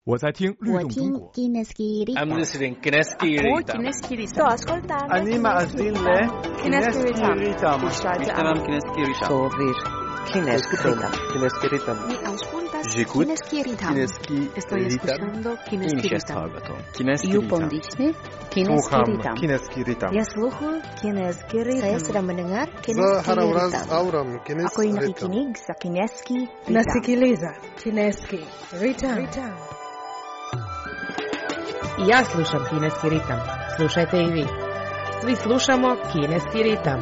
我在听律动中国。 I'm listening Kineski Ritam. Sto ascoltando. אני מאזין ל... Kineski Ritam. Tamam Kineski Ritam. Sovir Kineski Ritam. Kineski Ritam. Mi auscultas J'écoute Kineski Ritam. Kineski Estoy escuchando Kineski Ritam. Kineski You Ritam. pondisne Kineski Sluham Ritam. Kineski Ritam. Ya sluhu Kineski Ritam. Saya sedang mendengar Za Kineski harawraz Ritam. auram Ako Kineski yung Ritam. nakikinig sa Kineski Ritam. Nasikiliza Kineski Ritam. Ja slušam Kineski ritam. Slušajte i vi. Svi slušamo Kineski ritam.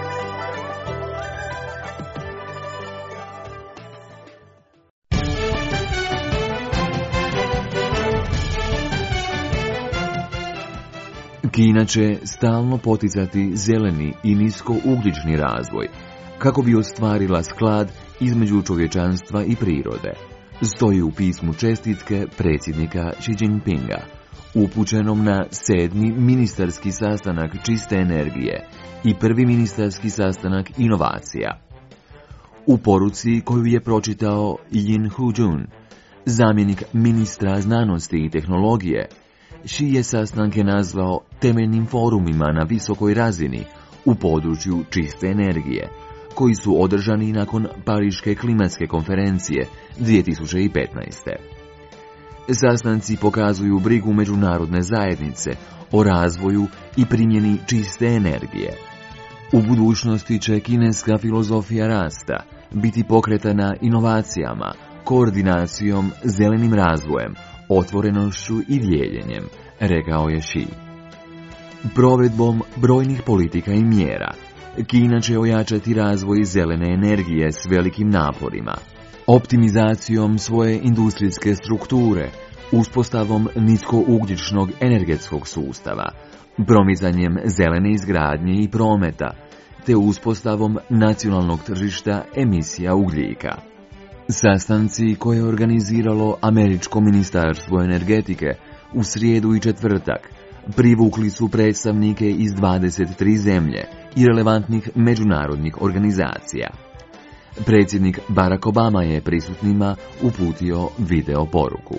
Kina će stalno poticati zeleni i niskougljični razvoj, kako bi ostvarila sklad između čovječanstva i prirode, stoji u pismu čestitke predsjednika Xi Jinpinga, upućenom na 7. ministarski sastanak čiste energije i 1. ministarski sastanak inovacija. U poruci koju je pročitao Yin Hujun, zamjenik ministra znanosti i tehnologije, Xi je sastanke nazvao temeljnim forumima na visokoj razini u području čiste energije, koji su održani nakon Pariške klimatske konferencije 2015. Sastanci pokazuju brigu međunarodne zajednice o razvoju i primjeni čiste energije. U budućnosti će kineska filozofija rasta biti pokretana inovacijama, koordinacijom, zelenim razvojem, otvorenošću i dijeljenjem, rekao je Xi. Provedbom brojnih politika i mjera, Kina će ojačati razvoj zelene energije s velikim naporima, optimizacijom svoje industrijske strukture, uspostavom niskougljičnog energetskog sustava, promicanjem zelene izgradnje i prometa, te uspostavom nacionalnog tržišta emisija ugljika. Sastanci koje je organiziralo Američko ministarstvo energetike u srijedu i četvrtak privukli su predstavnike iz 23 zemlje i relevantnih međunarodnih organizacija. Predsjednik Barack Obama je prisutnima uputio video poruku.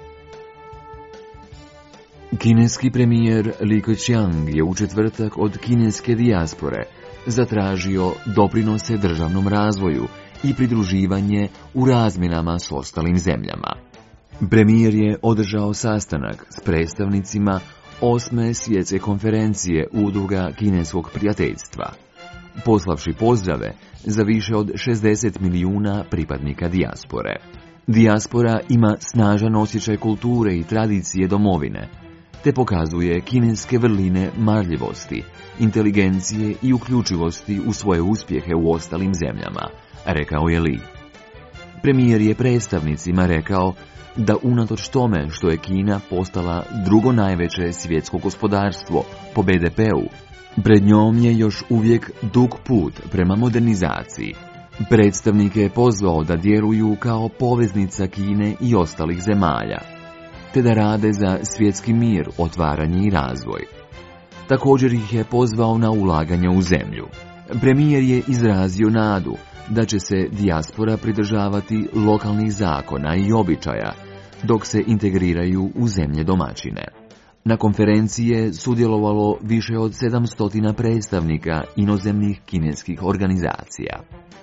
Kineski premijer Li Keqiang je u četvrtak od kineske dijaspore zatražio doprinose državnom razvoju i pridruživanje u razmjenama s ostalim zemljama. Premijer je održao sastanak s predstavnicima 8. svjetske konferencije udruga kineskog prijateljstva, poslavši pozdrave za više od 60 milijuna pripadnika dijaspore. Dijaspora ima snažan osjećaj kulture i tradicije domovine, te pokazuje kineske vrline marljivosti, inteligencije i uključivosti u svoje uspjehe u ostalim zemljama, rekao je Li. Premijer je predstavnicima rekao da unatoč tome što je Kina postala drugo najveće svjetsko gospodarstvo po BDP-u, pred njom je još uvijek dug put prema modernizaciji. Predstavnike je pozvao da djeluju kao poveznica Kine i ostalih zemalja, te da rade za svjetski mir, otvaranje i razvoj. Također ih je pozvao na ulaganje u zemlju. Premijer je izrazio nadu da će se dijaspora pridržavati lokalnih zakona i običaja dok se integriraju u zemlje domaćine. Na konferenciji je sudjelovalo više od 700 predstavnika inozemnih kineskih organizacija.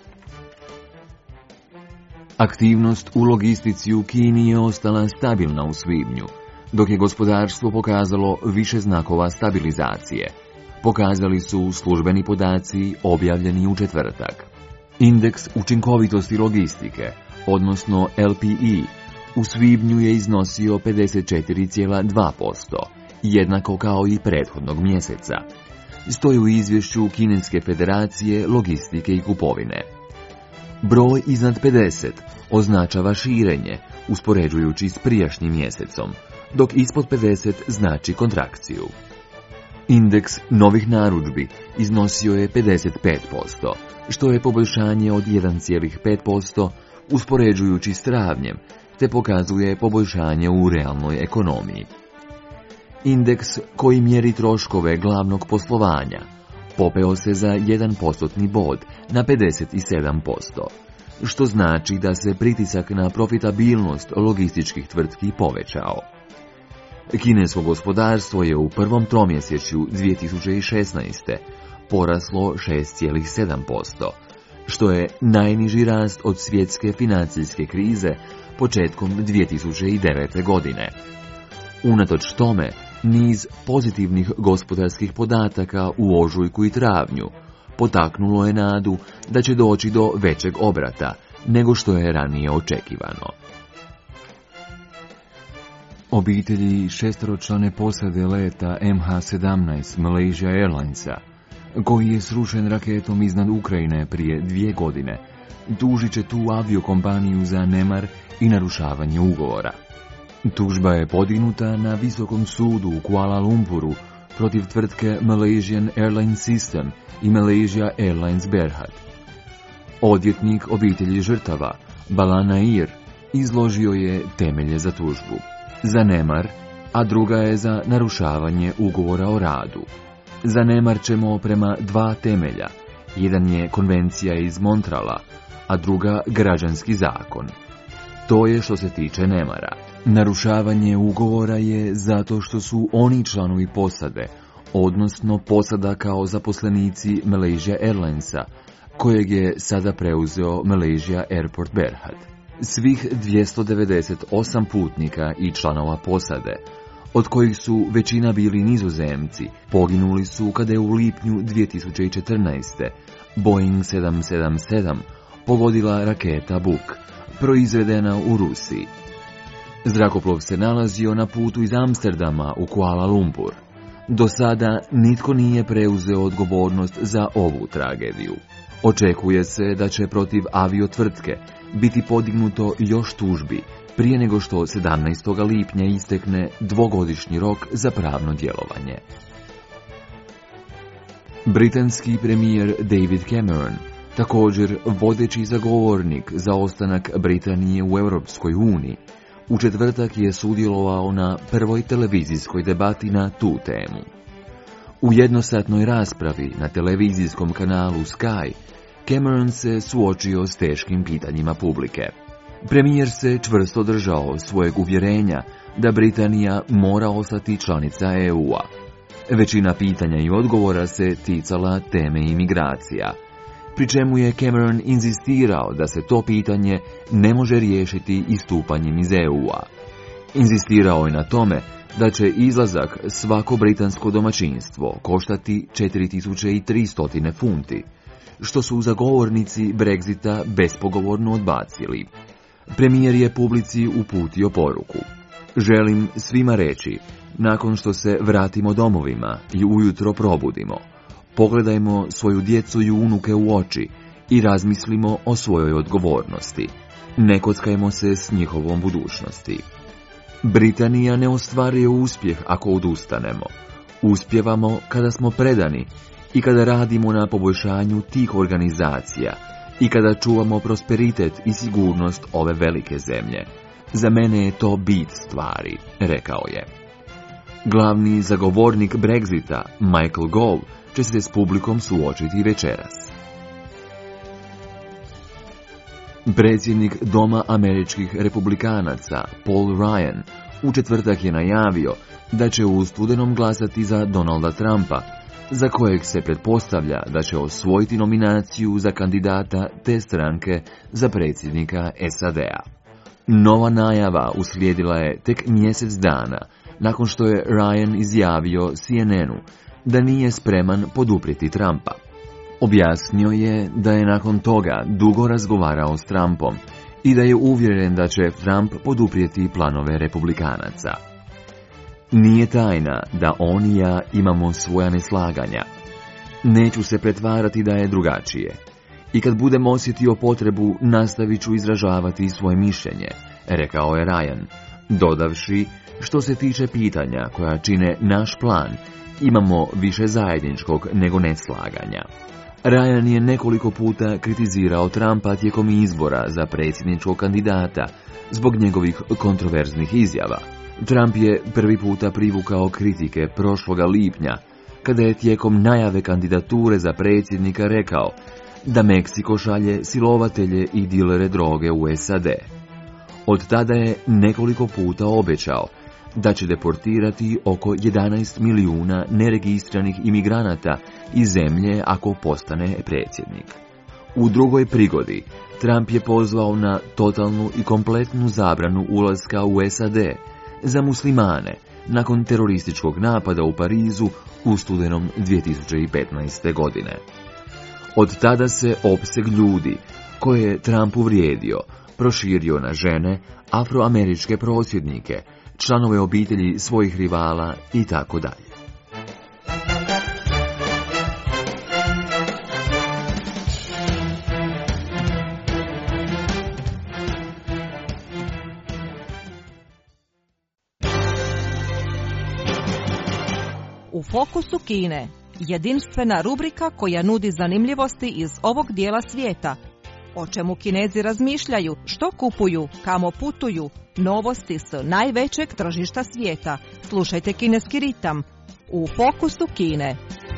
Aktivnost u logistici u Kini je ostala stabilna u svibnju, dok je gospodarstvo pokazalo više znakova stabilizacije, pokazali su službeni podaci objavljeni u četvrtak. Indeks učinkovitosti logistike, odnosno LPI, u svibnju je iznosio 54,2%, jednako kao i prethodnog mjeseca. Stoji u izvješću Kineske federacije logistike i kupovine. Broj iznad 50 označava širenje, uspoređujući s prijašnjim mjesecom, dok ispod 50 znači kontrakciju. Indeks novih narudžbi iznosio je 55%, što je poboljšanje od 1,5% uspoređujući s travnjem, te pokazuje poboljšanje u realnoj ekonomiji. Indeks koji mjeri troškove glavnog poslovanja popeo se za 1% bod na 57%, što znači da se pritisak na profitabilnost logističkih tvrtki povećao. Kinesko gospodarstvo je u prvom tromjesečju 2016. poraslo 6,7%, što je najniži rast od svjetske financijske krize početkom 2009. godine. Unatoč tome, niz pozitivnih gospodarskih podataka u ožujku i travnju potaknulo je nadu da će doći do većeg obrata nego što je ranije očekivano. Obitelji šesteročlane posade leta MH17 Malaysia Airlinesa, koji je srušen raketom iznad Ukrajine prije 2 godine, tužit će tu aviokompaniju za nemar i narušavanje ugovora. Tužba je podignuta na Visokom sudu u Kuala Lumpuru protiv tvrtke Malaysian Airlines System i Malaysia Airlines Berhad. Odvjetnik obitelji žrtava, Bala Nair, izložio je temelje za tužbu. Za nemar, a druga je za narušavanje ugovora o radu. Za nemar ćemo prema 2 temelja. Jedan je konvencija iz Montrala, a druga građanski zakon. To je što se tiče nemara. Narušavanje ugovora je zato što su oni članovi posade, odnosno posada kao zaposlenici Malaysia Airlinesa, kojeg je sada preuzeo Malaysia Airport Berhad. Svih 298 putnika i članova posade, od kojih su većina bili Nizozemci, poginuli su kada je u lipnju 2014. Boeing 777 pogodila raketa Buk, proizvedena u Rusiji. Zrakoplov se nalazio na putu iz Amsterdama u Kuala Lumpur. Do sada nitko nije preuzeo odgovornost za ovu tragediju. Očekuje se da će protiv aviotvrtke biti podignuto još tužbi prije nego što 17. lipnja istekne 2-godišnji rok za pravno djelovanje. Britanski premijer David Cameron, također vodeći zagovornik za ostanak Britanije u Europskoj uniji, u četvrtak je sudjelovao na prvoj televizijskoj debati na tu temu. U jednosatnoj raspravi na televizijskom kanalu Sky, Cameron se suočio s teškim pitanjima publike. Premijer se čvrsto držao svojeg uvjerenja da Britanija mora ostati članica EU-a. Većina pitanja i odgovora se ticala teme imigracija, pri čemu je Cameron inzistirao da se to pitanje ne može riješiti istupanjem iz EU-a. Inzistirao je na tome da će izlazak svako britansko domaćinstvo koštati 4300 funti, što su zagovornici Brexita bespogovorno odbacili. Premijer je publici uputio poruku: želim svima reći, nakon što se vratimo domovima i ujutro probudimo, pogledajmo svoju djecu i unuke u oči i razmislimo o svojoj odgovornosti. Ne kockajmo se s njihovom budućnosti. Britanija ne ostvaruje uspjeh ako odustanemo. Uspjevamo kada smo predani i kada radimo na poboljšanju tih organizacija i kada čuvamo prosperitet i sigurnost ove velike zemlje. Za mene je to bit stvari, rekao je. Glavni zagovornik Brexita, Michael Gove, će se s publikom suočiti večeras. Predsjednik Doma američkih republikanaca, Paul Ryan, u četvrtak je najavio da će u studenom glasati za Donalda Trumpa, za kojeg se pretpostavlja da će osvojiti nominaciju za kandidata te stranke za predsjednika SAD-a. Nova najava uslijedila je tek mjesec dana nakon što je Ryan izjavio CNN-u da nije spreman poduprijeti Trumpa. Objasnio je da je nakon toga dugo razgovarao s Trumpom i da je uvjeren da će Trump poduprijeti planove republikanaca. Nije tajna da on i ja imamo svoja neslaganja. Neću se pretvarati da je drugačije. I kad budem osjetio potrebu, nastavit ću izražavati svoje mišljenje, rekao je Ryan, dodavši, što se tiče pitanja koja čine naš plan, imamo više zajedničkog nego neslaganja. Ryan je nekoliko puta kritizirao Trumpa tijekom izbora za predsjedničkog kandidata zbog njegovih kontroverznih izjava. Trump je prvi puta privukao kritike prošloga lipnja, kada je tijekom najave kandidature za predsjednika rekao da Meksiko šalje silovatelje i dilere droge u SAD. Od tada je nekoliko puta obećao da će deportirati oko 11 milijuna neregistriranih imigranata iz zemlje ako postane predsjednik. U drugoj prigodi Trump je pozvao na totalnu i kompletnu zabranu ulaska u SAD za muslimane nakon terorističkog napada u Parizu u studenom 2015. godine. Od tada se opseg ljudi koje je Trump uvrijedio proširio na žene, afroameričke prosvjednike, članove obitelji svojih rivala i tako dalje. U fokusu Kine, jedinstvena rubrika koja nudi zanimljivosti iz ovog dijela svijeta. O čemu Kinezi razmišljaju, što kupuju, kamo putuju, novosti s najvećeg tržišta svijeta. Slušajte Kineski ritam u fokusu Kine.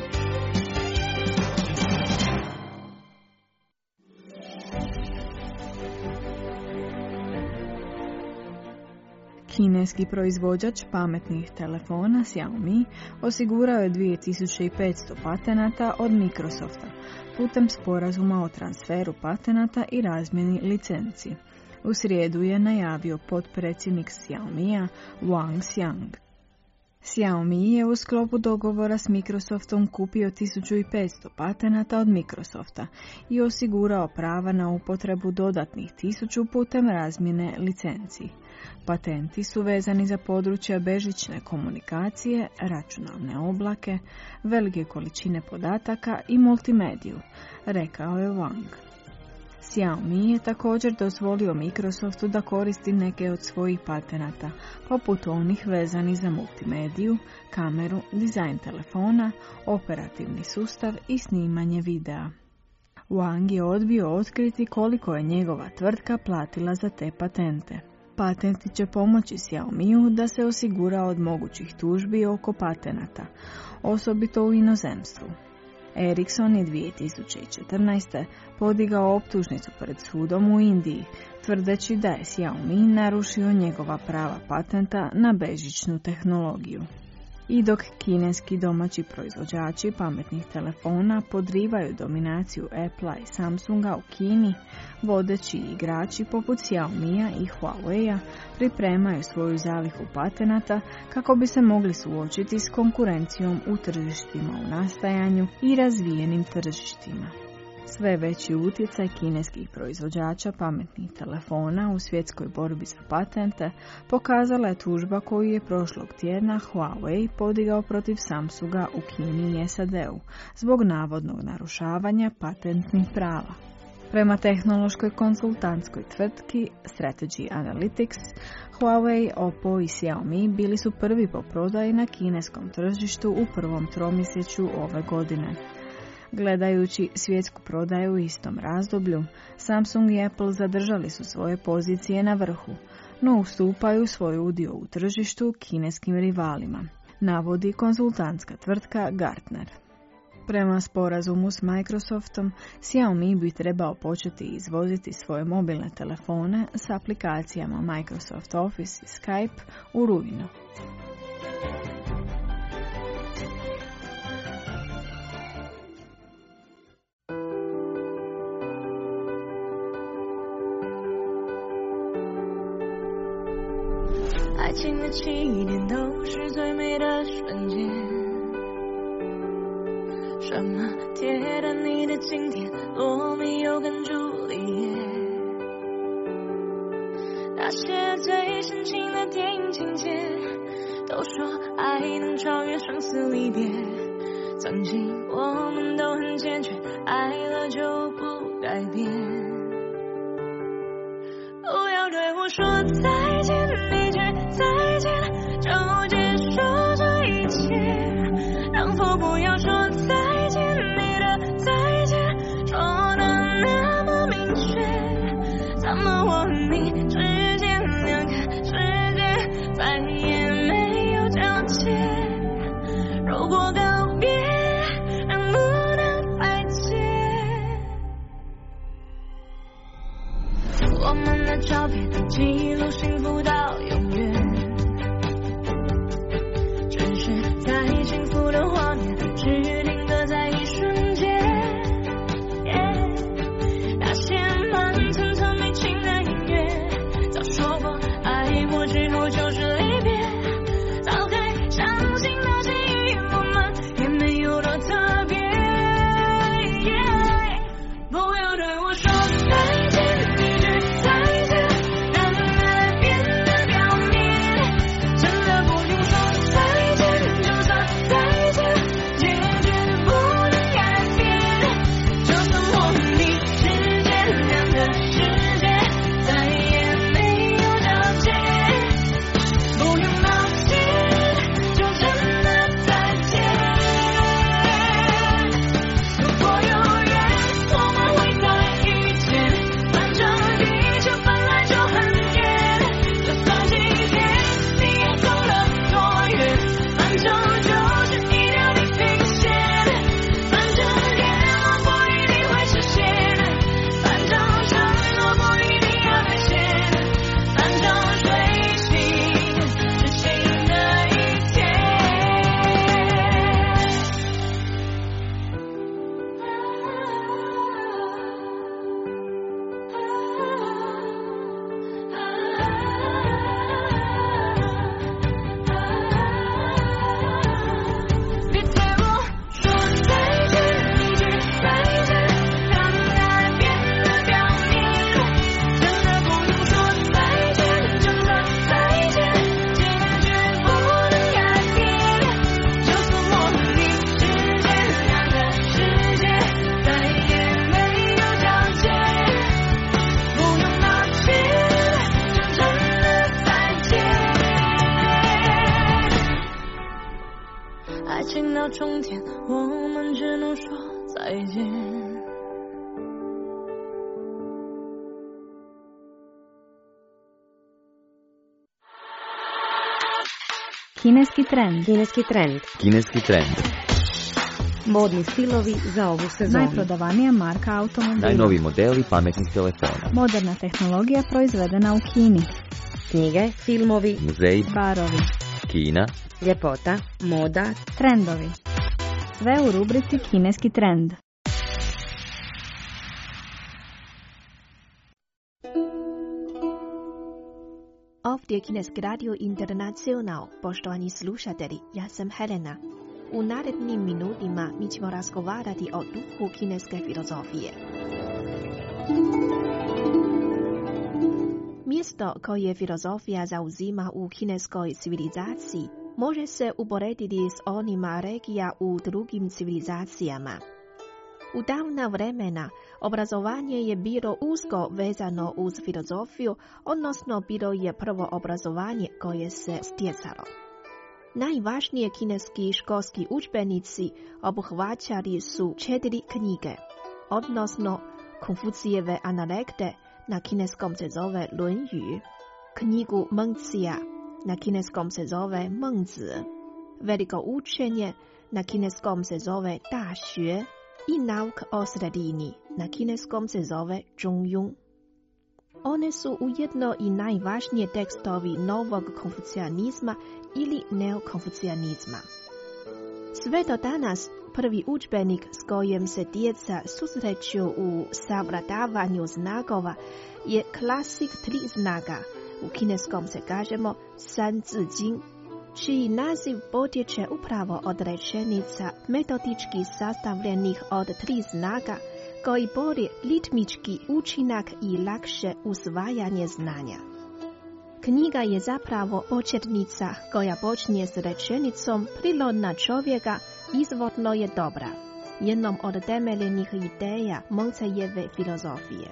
Kineski proizvođač pametnih telefona Xiaomi osigurao je 2500 patenata od Microsofta putem sporazuma o transferu patenata i razmjeni licenci. U srijedu je najavio potpredsjednik Xiaomija Wang Xiang. Xiaomi je u sklopu dogovora s Microsoftom kupio 1500 patenata od Microsofta i osigurao prava na upotrebu dodatnih 1000 putem razmjene licenci. Patenti su vezani za područja bežične komunikacije, računalne oblake, velike količine podataka i multimediju, rekao je Wang. Xiaomi je također dozvolio Microsoftu da koristi neke od svojih patenata, poput onih vezanih za multimediju, kameru, dizajn telefona, operativni sustav i snimanje videa. Wang je odbio otkriti koliko je njegova tvrtka platila za te patente. Patenti će pomoći Xiaomiju da se osigura od mogućih tužbi oko patenata, osobito u inozemstvu. Ericsson je 2014. podigao optužnicu pred sudom u Indiji, tvrdeći da je Xiaomi narušio njegova prava patenta na bežičnu tehnologiju. I dok kineski domaći proizvođači pametnih telefona podrivaju dominaciju Apple i Samsunga u Kini, vodeći igrači poput Xiaomija i Huawei pripremaju svoju zalihu patenata kako bi se mogli suočiti s konkurencijom u tržištima u nastajanju i razvijenim tržištima. Sve veći utjecaj kineskih proizvođača pametnih telefona u svjetskoj borbi za patente pokazala je tužba koju je prošlog tjedna Huawei podigao protiv Samsunga u Kini i SAD-u zbog navodnog narušavanja patentnih prava. Prema tehnološkoj konsultantskoj tvrtki Strategy Analytics, Huawei, Oppo i Xiaomi bili su prvi po prodaji na kineskom tržištu u prvom tromjesečju ove godine. Gledajući svjetsku prodaju u istom razdoblju, Samsung i Apple zadržali su svoje pozicije na vrhu, no ustupaju svoj udio u tržištu kineskim rivalima, navodi konzultantska tvrtka Gartner. Prema sporazumu s Microsoftom, Xiaomi bi trebao početi izvoziti svoje mobilne telefone s aplikacijama Microsoft Office i Skype u rujnu. 情到终点，我们只能说再见。 Kineski trend. Kineski trend. Kineski trend. Modni stilovi za ovu sezonu. Najprodavanija marka automobila. Najnoviji modeli pametnih telefona. Moderna tehnologija proizvedena u Kini. Knjige, filmovi, Muzeji, Barovi. Kina, ljepota, moda, Trendovi. Sve u rubrici Kineski trend. Ovdje je Kineski radio Internacional. Poštovani slušatelji, ja sam Helena. U narednim minutima mi ćemo razgovarati o duhu kineske filozofije. Mjesto koje filozofija zauzima u kineskoj civilizaciji može se uporediti s onima regija u drugim civilizacijama. U davna vremena obrazovanje je bilo usko vezano uz filozofiju, odnosno bilo je prvo obrazovanje koje se stjecalo. Najvažnije kineski školski udžbenici obuhvaćali su 4 knjige, odnosno Konfucijeve analekte, na kineskom se zove Lunyu, knjigu Mengcija, na kineskom se zove Mengzi, veliko učenje, na kineskom se zove Da Xue, i nauk o sredini, na kineskom se zove Zhongyun. One su ujedno i najvažnije tekstovi novog konfucijanizma ili neokonfucijanizma. Sve do danas prvi udžbenik s kojim se djeca susreću u savladavanju znakova je klasik 3 znaka, u kineskom se kažemo San Zi Jing, čiji naziv potječe upravo od rečenica metodički sastavljenih od 3 znaka koji bori ritmički učinak i lakše usvajanje znanja. Knjiga je zapravo početnica koja počinje s rečenicom prirodna čovjeka izvorno je dobra, jednom od temeljnih ideja Mengcijeve filozofije.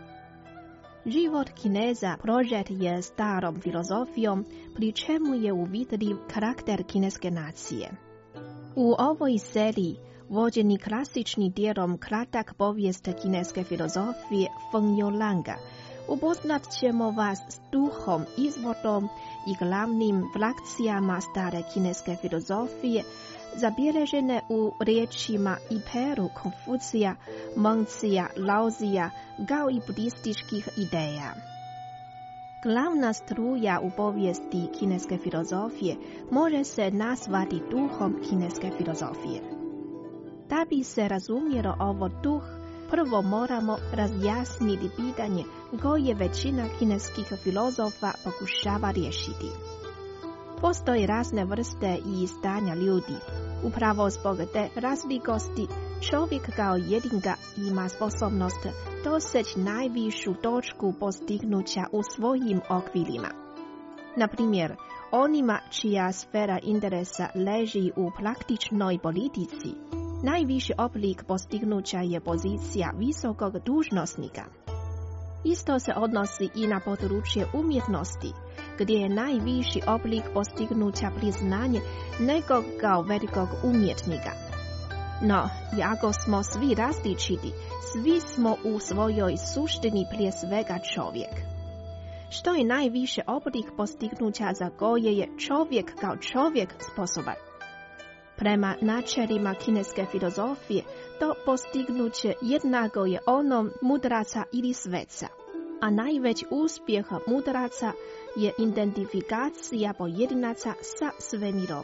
Život Kineza prožet je starom filozofijom, pri čemu je uvidljiv karakter kineske nacije. U ovoj seriji, vođeni klasični dijelom kratak povijest kineske filozofije Feng Youlanga, upoznat ćemo vas s duhom, izvorom i glavnim frakcijama stare kineske filozofije, zabilježene u riječima i peru Konfucija, Mengcija, Laozija, kao i budističkih ideja. Glavna struja u povijesti kineske filozofije može se nazvati duhom kineske filozofije. Da bi se razumjelo ovo duh, prvo moramo razjasniti pitanje koje većina kineskih filozofa pokušava riješiti. Postoje razne vrste i stanja ljudi. Upravo zbog te razlikosti čovjek kao jedinka ima sposobnost doseći najvišu točku postignuća u svojim okvirima. Na primjer, onima čija sfera interesa leži u praktičnoj politici, najviši oblik postignuća je pozicija visokog dužnosnika. Isto se odnosi i na područje umjetnosti, gdje je najviši oblik postignuća priznanje nekog kao velikog umjetnika. No, iako smo svi različiti, svi smo u svojoj suštini prije svega čovjek. Što je najviše oblik postignuća za koje je čovjek kao čovjek sposoban? Prema načelima kineske filozofije, to postignuće jednako je onom mudraca ili sveca, a najveći uspjeh mudraca je identifikacija pojedinaca sa svemirom.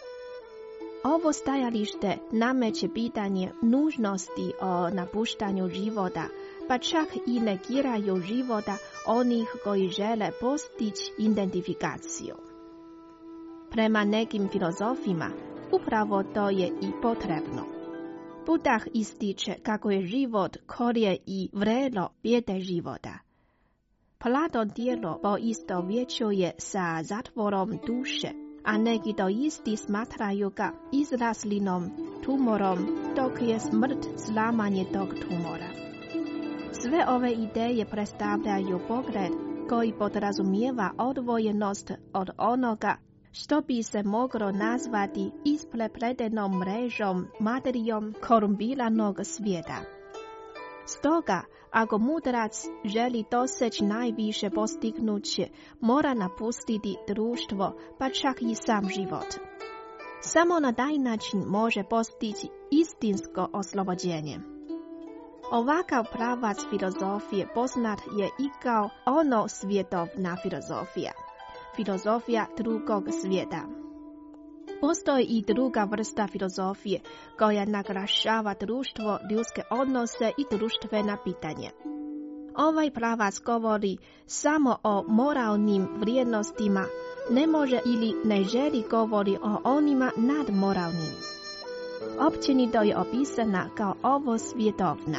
Ovo stajalište nameće pitanje nužnosti o napuštanju života, pa čak i negiraju života onih koji žele postići identifikaciju. Prema nekim filozofima, upravo to je i potrebno. Buddha ističe kako je život korje i vrelo bijede života. Platon djelo poistovjećuje sa zatvorom duše, a neki doisti smatraju ga izraslinom, tumorom, dok je smrt slamanje tog tumora. Sve ove ideje predstavljaju pogled koji podrazumijeva odvojenost od onoga što bi se moglo nazvati isprepletenom mrežom materijom korumpiranog svijeta. Stoga, ako mudrac želi doseći najviše postignuće, mora napustiti društvo, pa čak i sam život. Samo na taj način može postići istinsko oslobođenje. Ovakav pravac filozofije poznat je i kao ono svjetovna filozofija, filozofija drugog svijeta. Postoji i druga vrsta filozofije koja naglašava društvo, ljudske odnose i društvena pitanja. Ovaj pravac govori samo o moralnim vrijednostima, ne može ili ne želi govori o onima nadmoralnim. Općenito je opisana kao ovo svjetovna.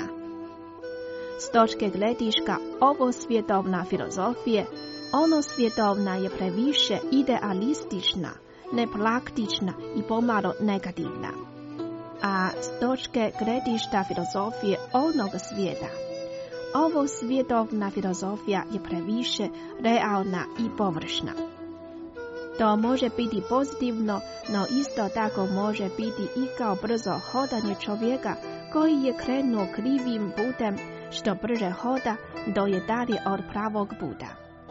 S točke gledišta ovo svjetovna filozofije, ono svjetovna je previše idealistična, nepraktična i pomalo negativna. A s točke gledišta filozofije onog svijeta, ovo svjetovna filozofija je previše realna i površna. To može biti pozitivno, no isto tako može biti i kao brzo hodanje čovjeka koji je krenuo krivim putem, što brže hoda do je dalje od pravog puta.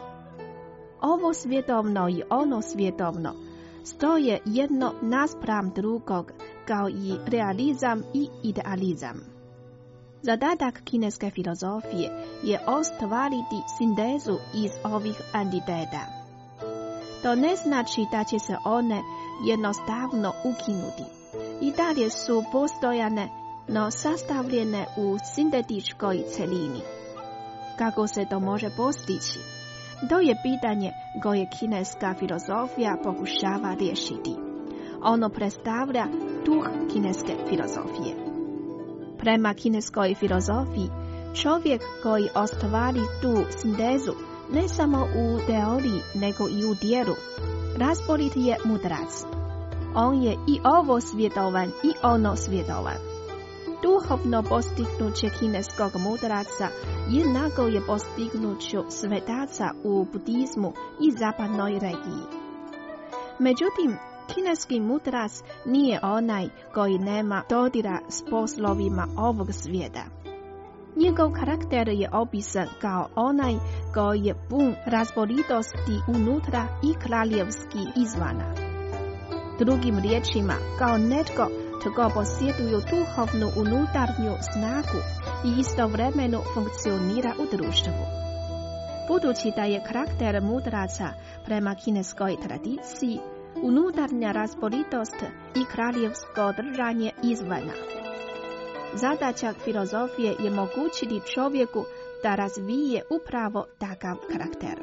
Ovo svjetovno i ono svjetovno stoje jedno naspram drugog, kao i realizam i idealizam. Zadatak kineske filozofije je ostvariti sintezu iz ovih entiteta. To ne znači da će se one jednostavno ukinuti. I dalje su postojane, no sastavljene u sintetičkoj celini. Kako se to može postići? To je pitanje koje kineska filozofija pokušava riješiti. Ono predstavlja duh kineske filozofije. Prema kineskoj filozofiji, čovjek koji ostvari tu sintezu ne samo u teoriji, nego i u djelu, razborit je mudrac. On je i ovo svjetovan i ono svjetovan. Duhovno postignuće kineskog mudraca jednako je postignuću svetaca u budizmu i zapadnoj regiji. Međutim, kineski mudrac nije onaj koji nema dodira s poslovima ovog svijeta. Njegov karakter je opisan kao onaj koji je pun razboritosti unutra i kraljevski izvana. Drugim riječima, kao netko tko posjeduju duhovnu unutarnju snagu i istovremeno funkcionira u društvu. Budući da je karakter mudraca prema kineskoj tradiciji unutarnja razboritost i kraljevsko držanje izvana. Zadaća filozofije je mogućiti čovjeku da razvije upravo takav karakter.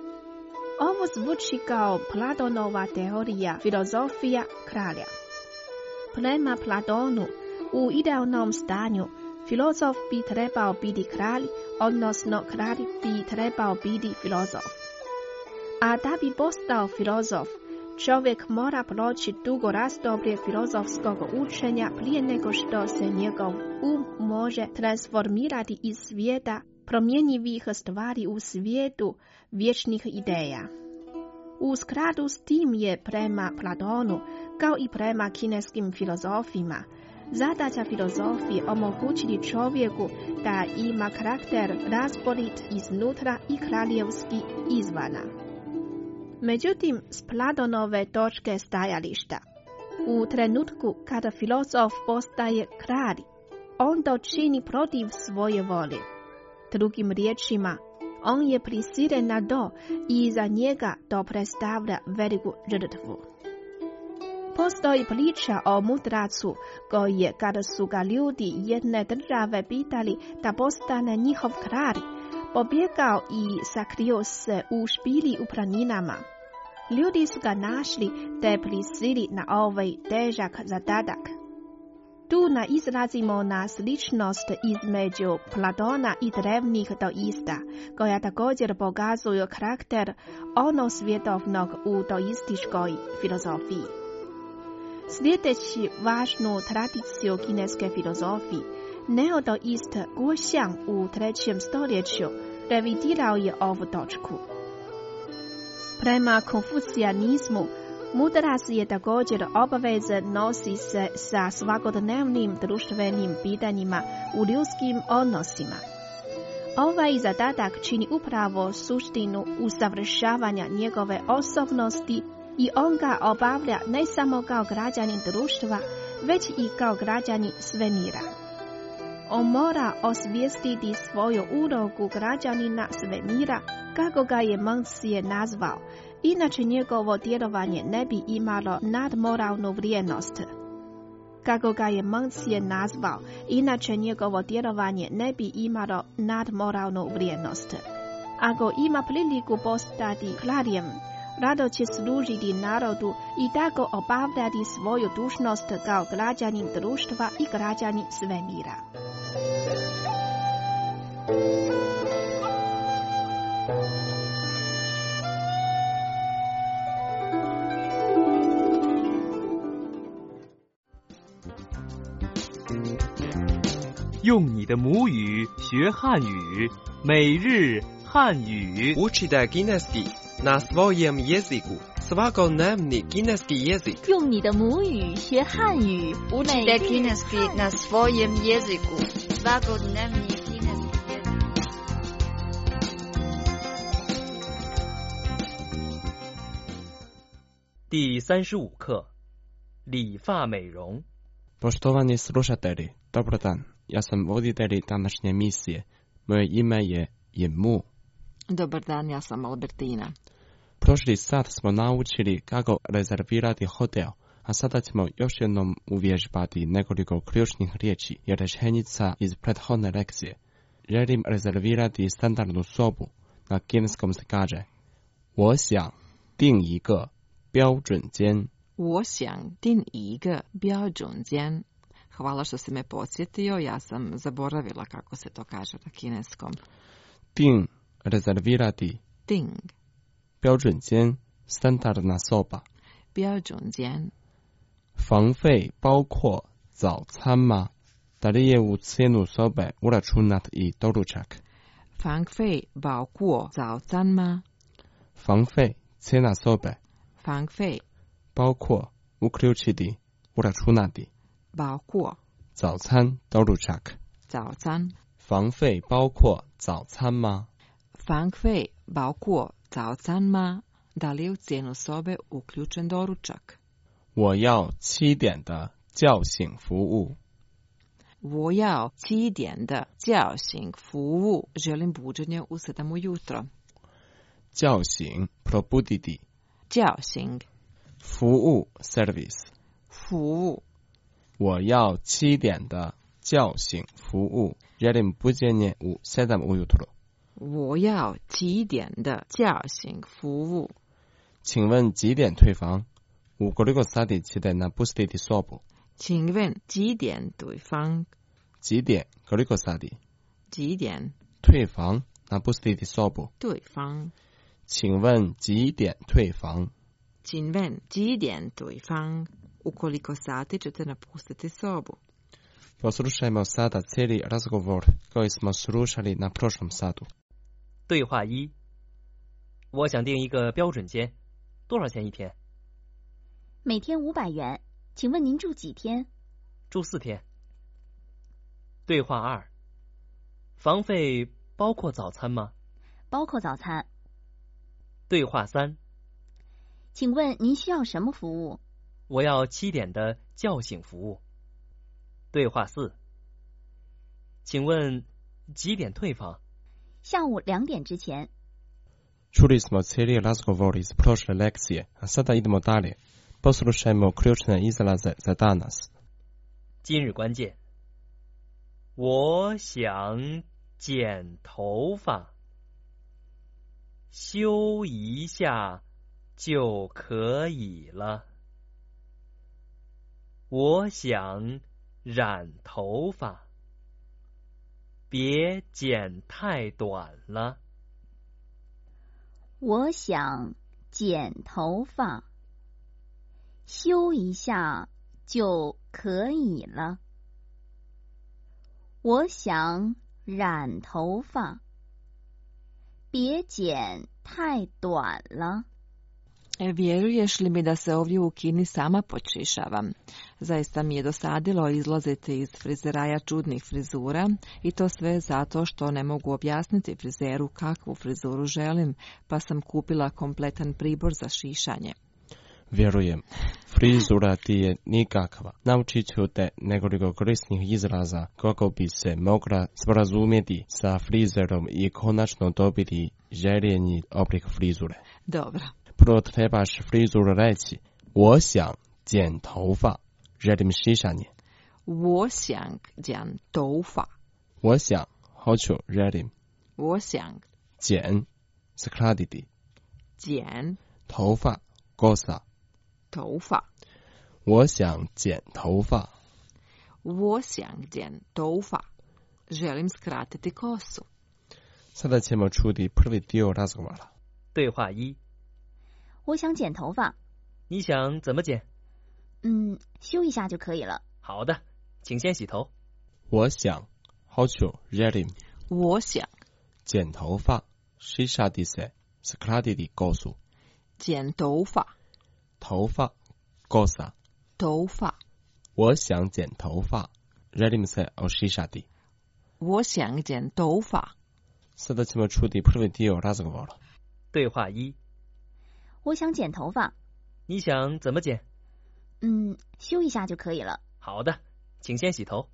Ovo zvuči kao Platonova teorija filozofija kralja. Prema Platonu, u idealnom stanju, filozof bi trebao biti kralj, odnosno kralj bi trebao biti filozof. A da bi postao filozof, čovjek mora proći dugo razdoblje filozofskog učenja prije nego što se njegov može transformirati iz svijeta promjenjivih stvari u svijetu vječnih ideja. U skladu s tim je prema Platonu, kao i prema kineskim filozofima, zadaća filozofije omogućiti čovjeku da ima karakter razborit iznutra i kraljevski izvana. Međutim, s Platonove točke stajališta, u trenutku kada filozof postaje kralj, on to čini protiv svoje volje. Drugim riječima, on je prisilen na to i za njega to predstavlja veliku žrtvu. Postoji priča o mudracu koji je, kada su ga ljudi jedne države pitali da postane njihov kralj, pobjegao i sakrio se u špili u planinama. Ljudi su ga našli te prisili na ovaj težak zadatak. Tu izrazimo na sličnost između Platona i drevnih teista, koja također pokazuju karakter ono svjetovnog u teoističkoj filozofiji. Slijedeći važnu tradiciju kineske filozofije, neoteist Guo Xiang u 3. stoljeću revidirao je ovu točku. Prema konfucijanizmu, Mudarac je također obavezan nosi se sa svakodnevnim društvenim pitanjima u ljudskim odnosima. Ovaj zadatak čini upravo suštinu usavršavanja njegove osobnosti i on ga obavlja ne samo kao građanin društva, već i kao građanin svemira. On mora osvijestiti svoju ulogu građanina svemira, kako ga je Mengzi nazvao, inače njegovo djelovanje ne bi imalo nadmoralnu vrijednost. Kako ga je Mengzi nazvao, inače njegovo djelovanje ne bi imalo nadmoralnu vrijednost. Ako ima priliku postati kraljem, rado će služiti narodu i tako obavljati svoju dužnost kao građanin društva i građanin svemira. 用你的母语学汉语，每日汉语。 Učite kineski na svojem jeziku. Svakodnevni kineski jezik. 用你的母语学汉语。 Učite kineski na svojem jeziku. Svakodnevni kineski jezik. 第35课，理发美容。 Poštovani slušatelji, dobar dan. Ja sam voditelj današnje emisije. Moje ime je Mu. Dobar dan, ja sam Albertina. Prošli sat smo naučili kako rezervirati hotel, a sada ćemo još jednom uvježbati nekoliko ključnih riječi i rečenica iz prethodne lekcije. Želim rezervirati standardnu sobu. Na kineskom se kaže 我想订一个标准间。 我想订一个标准间。 Hvala što si me podsjetio, ja sam zaboravila kako se to kaže na kineskom. Ding, rezervirati. Ding. 标准间, standardna soba. 标准间。 房费包括早餐吗? Da li je u cijenu sobe uračunat i doručak? 房费包括早餐吗? 房费, cijena sobe. 房费包括 uključiti, uračunati. 包括早餐 doručak. 早餐。 房费包括早餐吗? 房费包括早餐吗? Da li je u cijenu sobe uključen doručak? 我要7点的叫醒服务。 我要7点的叫醒服务。Želim buđenje u 7 ujutro. 叫醒 probuditi. 叫醒。 服务 service. 服务。 我要7点的叫醒服务。Želim buđenje u 7 ujutro. 我要7点的叫醒服務。 請問幾點退房? Ukoliko sati ćete napustiti sobu? 請問幾點退房? 幾點 koliko sati? 幾點退房 napustiti sobu. 退房。 請問幾點退房? 請問幾點退房? Ukoliko sati ćete napustiti sobu? Poslušajmo sada cijeli razgovor koji smo slušali na prošlom satu. 对话1，我想订一个标准间，多少钱一天？ 每天500元，请问您住几天？ 住4天。对话2，房费包括早餐吗？ 包括早餐。 对话3， 请问您需要什么服务？ 我要7点的叫醒服务。对话4，请问几点退房？ 下午2点之前。 Čuli smo cijeli razgovor iz prošle lekcije, a sada idemo dalje. Poslušajmo ključne izraze za danas. 今日关键，我想剪头发，修一下就可以了。我想染头发，别剪太短了。 我想剪头发，修一下就可以了。我想染头发，别剪太短了。 Vjeruješ li mi da se ovdje u Kini sama počišavam? Zaista mi je dosadilo izlaziti iz frizeraja čudnih frizura i to sve zato što ne mogu objasniti frizeru kakvu frizuru želim, pa sam kupila kompletan pribor za šišanje. Vjerujem, frizura ti je nikakva. Naučit ću te nekoliko korisnih izraza kako bi se mogla sporazumjeti sa frizerom i konačno dobiti željeni oblik frizure. Dobro. Prvo trebaš frizuru reći, 我想剪头发, želim šišanje. 我想剪头发. 我想, hoću, želim. 我想剪, skratiti. 剪头发, kosa. 头发. 我想剪头发. 我想剪头发. Želim skratiti kosu. Sada ćemo čuti prvi dio razgovora. 对话一。 我想剪头发。 你想怎么剪？ 修一下就可以了。 好的，请先洗头。 我想, hoću, želim. 我想剪头发, šišati se, skratiti kosu. 剪头发。 头发, kosa. 头发。 我想剪头发, želim se ošišati. 我想剪头发。 Sada ćemo čuti prvi dio razgovora. 对话一。 我想剪头发。 你想怎么剪？ 修一下就可以了。 好的，请先洗头。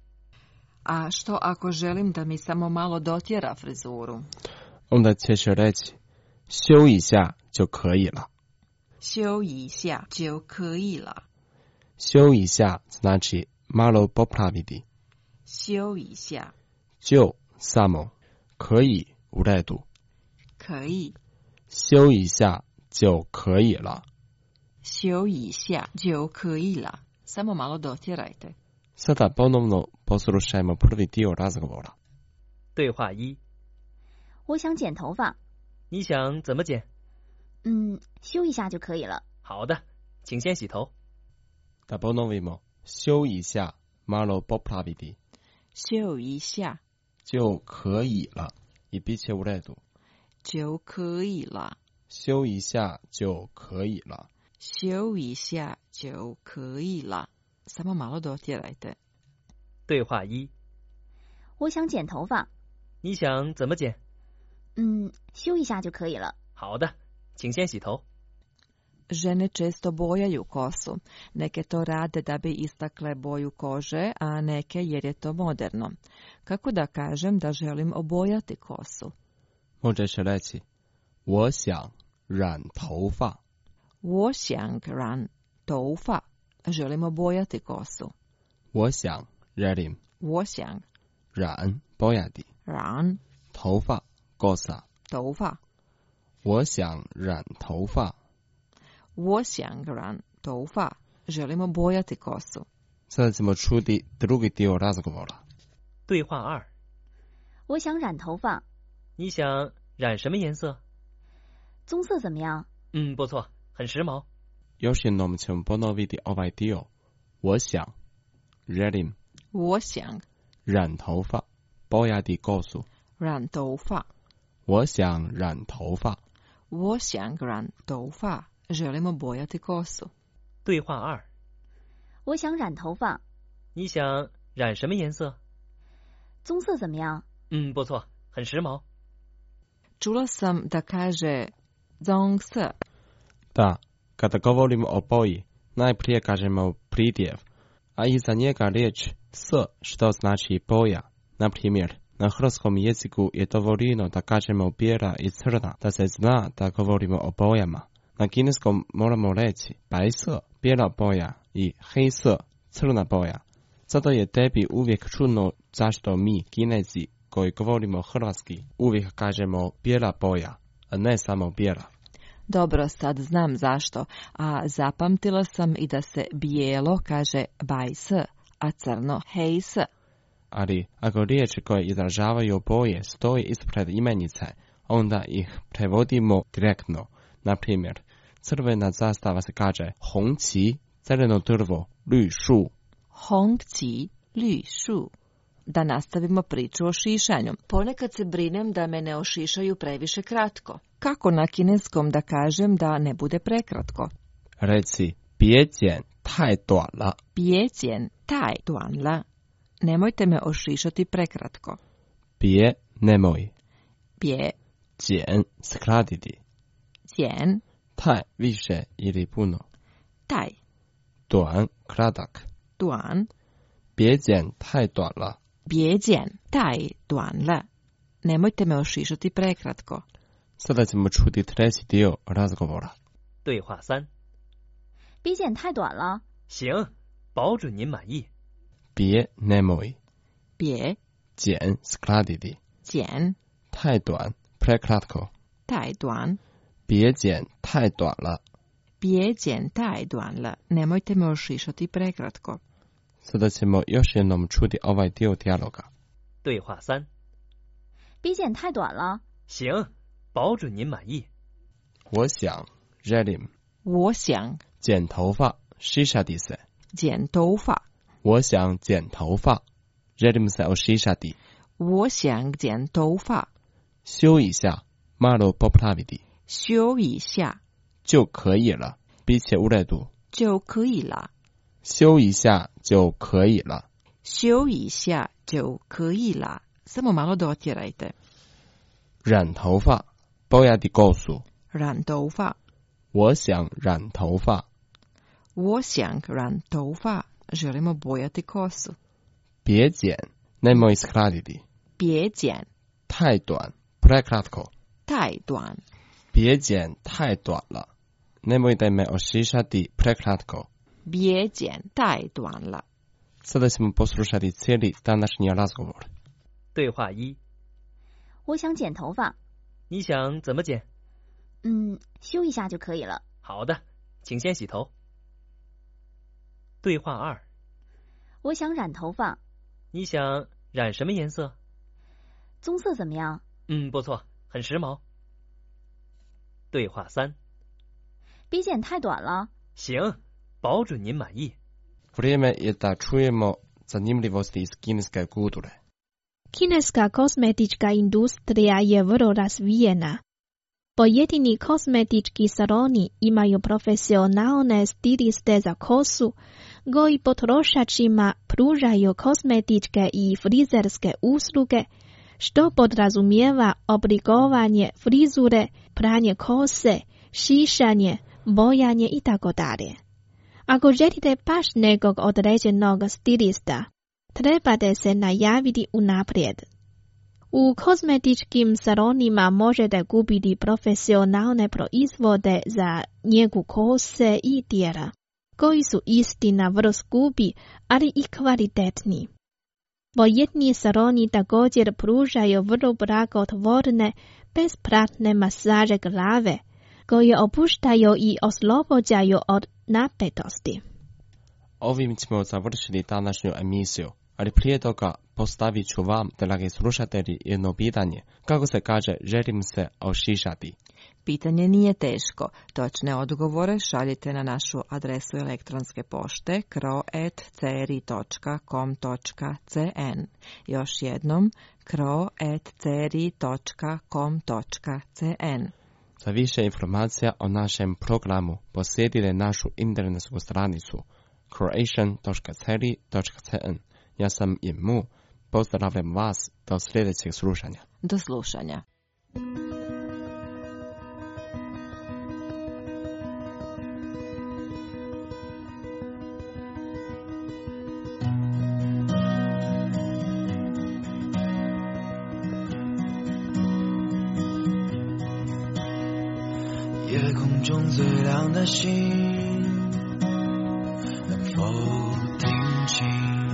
A što ako želim da mi samo malo dotjera frizuru? Onda ćeš reći, 修一下就可以了。 修一下就可以了。 修一下 znači malo popraviti. 修一下。 就 samo. 可以 u redu. 可以。 修一下就可以了。 修一下就可以了。Samo malo dotjerajte. Sada ponovno poslušajmo prvi dio razgovora. 对话一。 我想剪头发。 你想怎么剪？ 修一下就可以了。 好的，请先洗头。 Da ponovimo. 修一下 malo popraviti. 修一下就可以了 i bit će u redu. 就可以了。 修一下就可以了。 修一下就可以了。Samo malo dotjerajte. 对话一。 我想剪头发。 你想怎么剪？ 修一下就可以了。 好的，请先洗头。 Žene često bojaju kosu. Neke to rade da bi istakle boju kože, a neke jer je to moderno. Kako da kažem da želim obojati kosu? Možeš reći, 我想染头发。 我想染头发。Želim obojati kosu. 我想 želim. 我想染 bojati. 染头发 kosa. 头发。 我想染头发。 我想染头发。Želim obojati kosu. Sada ćemo čuti drugi dio razgovora. 对话二。 我想染头发。 你想染什么颜色？ 棕色怎么样？ 不错，很时髦。 Još jednom ćemo ponoviti ovaj dio. 我想 želim. 我想染头发 bojati kosu. 染头发。 我想染头发。 我想染头发。Želim obojati kosu. 对话二。 我想染头发。 你想染什么颜色？ 棕色怎么样？ 不错，很时髦。 Čula sam da kaže zongse. Da, kada govorimo o boji, najprije kažemo pridjev, a iza njega riječ s, što znači boja. Na primjer, na hrvatskom jeziku je dovoljno da kažemo bijela i crna, da se zna da govorimo o bojama. Na kineskom moramo reći 白色, bijela boja i 黑色, crna boja. Zato je tebi uvijek čudno zašto mi, Kinezi, koji govorimo hrvatski, uvijek kažemo bijela boja, a ne samo bijela. Dobro, sad znam zašto, a zapamtila sam i da se bijelo kaže bajs, a crno hejs. Ali ako riječi koje izražavaju boje stoji ispred imenice, onda ih prevodimo direktno. Na primjer, crvena zastava se kaže 红旗, zeleno drvo, 绿树. 红旗绿树. da nastavimo priču o šišanju. Ponekad se brinem da me ne ošišaju previše kratko. Kako na kineskom da kažem da ne bude prekratko? Reci, 别剪太短了. 别剪太短了. Nemojte me ošišati prekratko. 别 nemoj. 别剪 skratiti. 剪太 više ili puno. 太短 kratak. 短别剪太短了. 别剪太短了. Nemojte me ošišati prekratko. Sada ćemo čuti treći dio razgovora. 对话3。 别剪太短了。 行，保准您满意。 别 nemoj. 别剪 skratiti. 剪太短 prekratko. 太短别剪太短了. 别剪太短了. Nemojte me ošišati prekratko. Sada ćemo još jednom čuti ovaj dio dijaloga. 对话3。 别剪太短了。 行，保准您满意。 我想 želim 我想剪头发 šišati se. 剪头发。 我想剪头发 želim se ošišati. 我想剪头发。 修一下 malo popraviti. 修一下就可以了 bit će u redu. 就可以了。 修一下就可以了。 修一下就可以了。Samo malo dotjerajte. 染头发 bojati kosu. 染头发。 我想染头发。 我想染头发。Želimo bojati kosu. 别剪 nemoj skratiti. 别剪太短 prekratko. 太短。 别剪太短了 nemojte me ošišati prekratko. 别剪太短了。 Sada ćemo poslušati cijeli današnji razgovor. 对话1。 我想剪头发。 你想怎么剪？ 修一下就可以了。 好的，请先洗头。对话2。 我想染头发。 你想染什么颜色？ 棕色怎么样？ 不错，很时髦。对话3。 别剪太短了。 行，保准您满意。 Vrijeme je da čujemo zanimljivosti iz kineske kulture. Kineska kozmetička industrija je vrlo razvijena. Pojedini kozmetički saloni imaju profesionalne stiliste za kosu, koji potrošačima pružaju kozmetičke i frizerske usluge, što podrazumijeva oblikovanje frizure, pranje kose, šišanje, bojanje itd. Ako želite baš nekog određenog stilista, trebate se najaviti unaprijed. U kozmetičkim salonima možete kupiti profesionalne proizvode za njegu kose i tijela, koji su istina vrlo skupi, ali i kvalitetni. Pojedini saloni također pružaju vrlo blagotvorne, besplatne masaže glave, koje opuštaju i oslobođaju od napetosti. Ovim smo završili današnju emisiju, ali prije toga postavit ću vam, dragi slušatelji, jedno pitanje. Kako se kaže želim se ošišati? Pitanje nije teško. Točne odgovore šaljite na našu adresu elektronske pošte kro@ceri.com.cn. Još jednom kro@ceri.com.cn. Za više informacija o našem programu posjetite našu internetsku stranicu croatian.ceri.cn. Ja sam Imu. Pozdravljam vas do sljedećeg slušanja. Do slušanja. 夜空中最亮的星，能否听清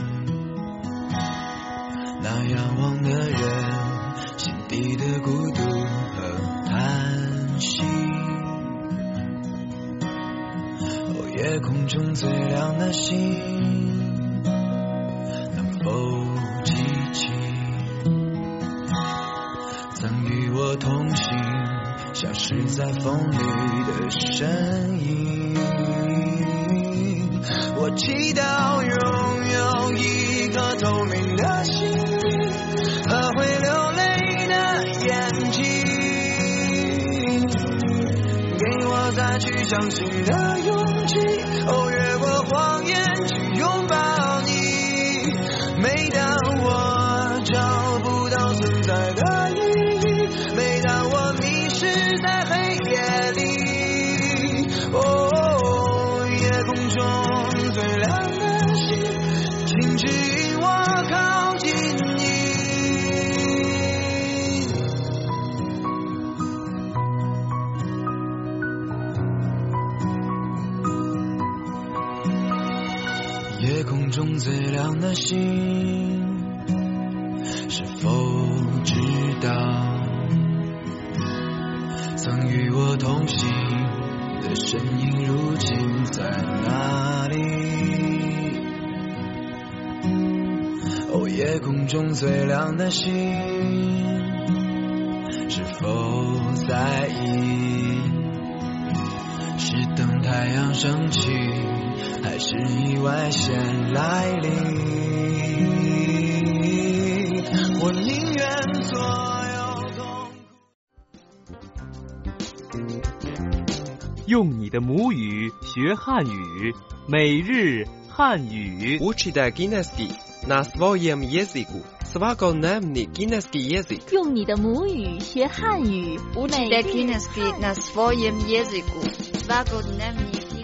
那仰望的人心底的孤独和叹息？哦，夜空中最亮的星，能否记起曾与我同行消失在风里的身影？我祈祷拥有一颗透明的心， 相信的勇气，越过谎言去拥抱你。每当我找不到存在的意义，每当我迷失在黑夜里，夜空中最亮的星，请指引我靠近你。夜空中最亮的星，是否知道曾与我同行的身影如今在哪里？夜空中最亮的星，是否在意？是等太阳升起，还是意外先来临？我宁愿所有痛苦。用你的母语学汉语，每日汉语。 Учите кінеський на своєму язику. Свободний кінеський язик. 用你的母语学汉语， Учите кінеський на своєму язику. Свободний кінеський язик.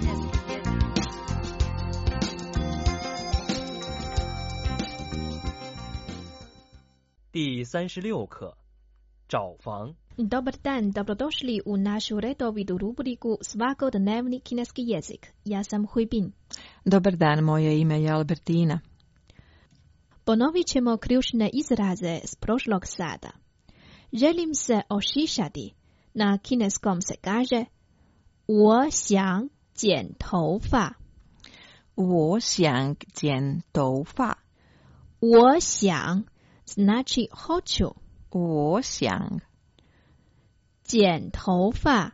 第36课，找房。 Dobar dan, dobrodošli u našu redovitu rubriku Svakodnevni kineski jezik. Ja sam Huibin. Dobar dan, moje ime je Albertina. Ponovit ćemo ključne izraze s prošlog sada. Želim se ošišati. Na kineskom se kaže 我想剪头发。 我想剪头发。 我想 znači hoću. 我想剪头发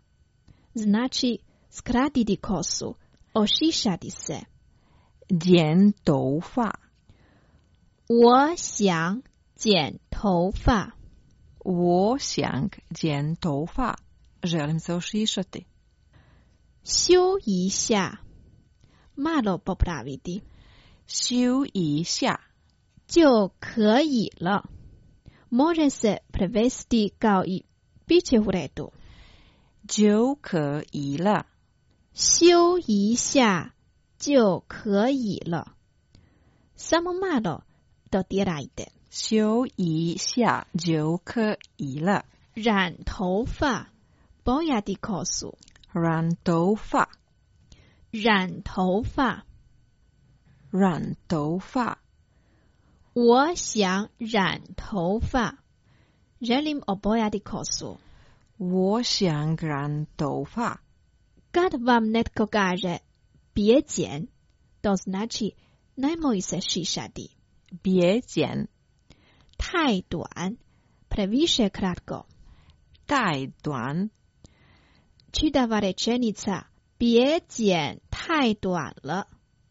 znači skratiti kosu, ošišati se. 剪头发。 我想剪头发。 我想剪头发。Želim se ošišati. 修一下 malo popraviti. 修一下就可以了。Može se prevesti kao i bit će u redu. 就可以了。 修一下就可以了。Samo malo dodirajte. 修一下就可以了。 染头发 bojati kosu. 染头发。 染头发。 染头发。 我想染头发。Želim obojati kosu. 我想染头发。 Kad vam netko kaže 别剪, to znači nemoj se šišati. 别剪。 太短 previše kratko. 太短。 čitava rečenica 别剪太短了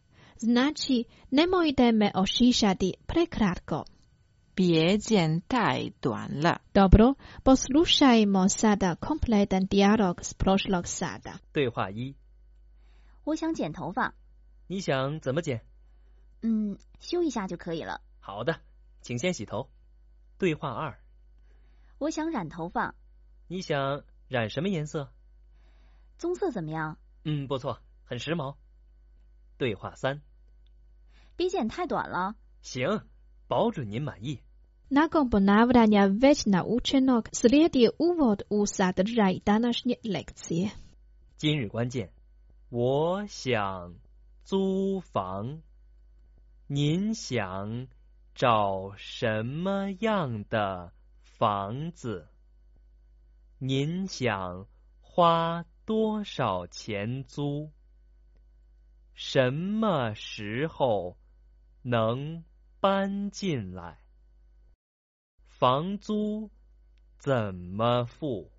znači nemojte me ošišati prekratko. 别剪太短了。 Dobro, poslušajmo sada kompletan dijalog s prošlog sada. 对话一： 我想剪头发。 你想怎么剪？ 修一下就可以了。 好的，请先洗头。对话二： 我想染头发。 你想染什么颜色？ 棕色怎么样？ 不错，很时髦。对话三： 别剪太短了。 行，保准您满意。 Nakon ponavljanja već naučenog slijedi uvod u sadržaj današnje lekcije. 今日关键：我想租房。您想找什么样的房子？您想花多少钱租？什么时候能搬进来？房租怎么付？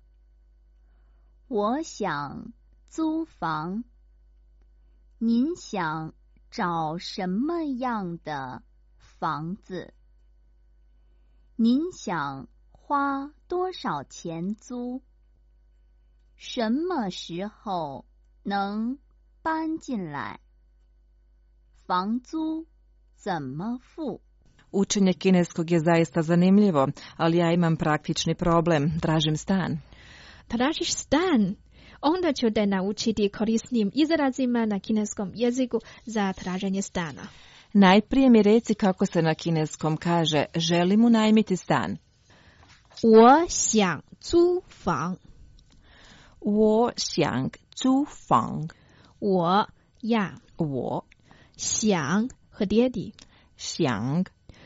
我想租房。您想找什么样的房子？您想花多少钱租？什么时候能搬进来？房租怎么付？ Učenje kineskog je zaista zanimljivo, ali ja imam praktični problem. Tražim stan. Tražiš stan? Onda ću te naučiti korisnim izrazima na kineskom jeziku za traženje stana. Najprije mi reci kako se na kineskom kaže želim unajmiti stan. 我想租房。 我想租房。 我呀， 我想和爹地。 想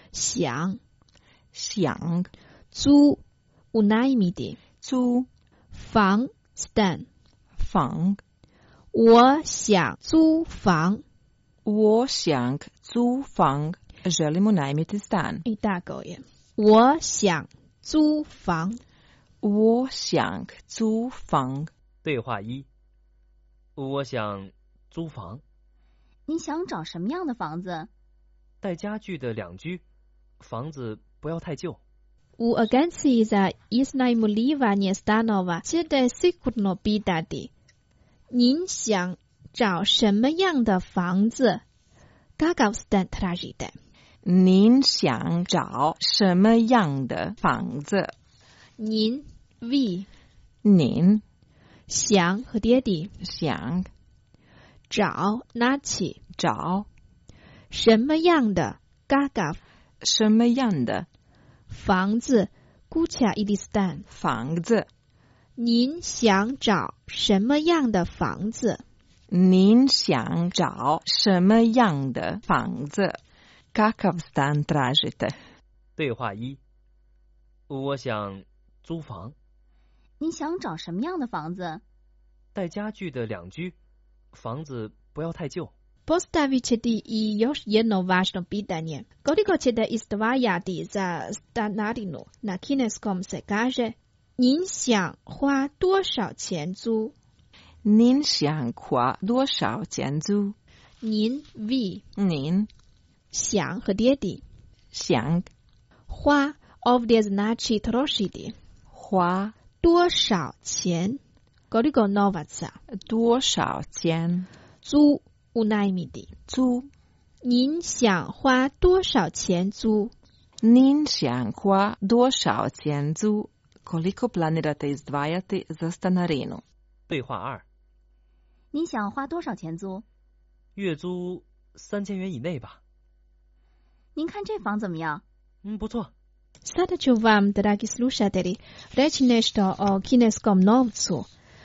租unajmiti。 租房 stan。 房。 我想租房。 我想租房。želim unajmiti stan. I tako je. 我想租房。 我想租房。 对话一：我想租房。 你想找什么样的房子？ 带家具的两居，房子不要太旧。 U agenciji za iznajmljivanje stanova ćete sigurno pitati: 您想找什么样的房子？ Kakav stan tražite? 您想找什么样的房子？ 您 vi 您想和爹地想找拿起找什么样的 Kakav 什么样的房子 Kucha ili stan 房子？ 您想找什么样的房子？ 您想找什么样的房子？ Kakav stan tražite? 对话一：我想租房。 你想找什么样的房子？ 带家具的两居，房子不要太旧。 Postavit ćete i još jedno važno pitanje. Koliko ćete izdvajati za stanarinu? Na kineskom se kaže 您想花多少钱租？ 您想花多少钱租？ 您 vi 您想和爹地想花 ovdje znači trošiti 花多少钱 koliko novaca 多少钱租 unajmiti 租您想花多少钱租？ 您想花多少钱租？ Koliko planirate izdvajati za stanarinu? 对话二： 你想花多少钱租？ 月租3000元以内吧。 您看这房怎么样？ 不错。 Sada ću vam, dragi slušatelji, reći nešto o kineskom novcu.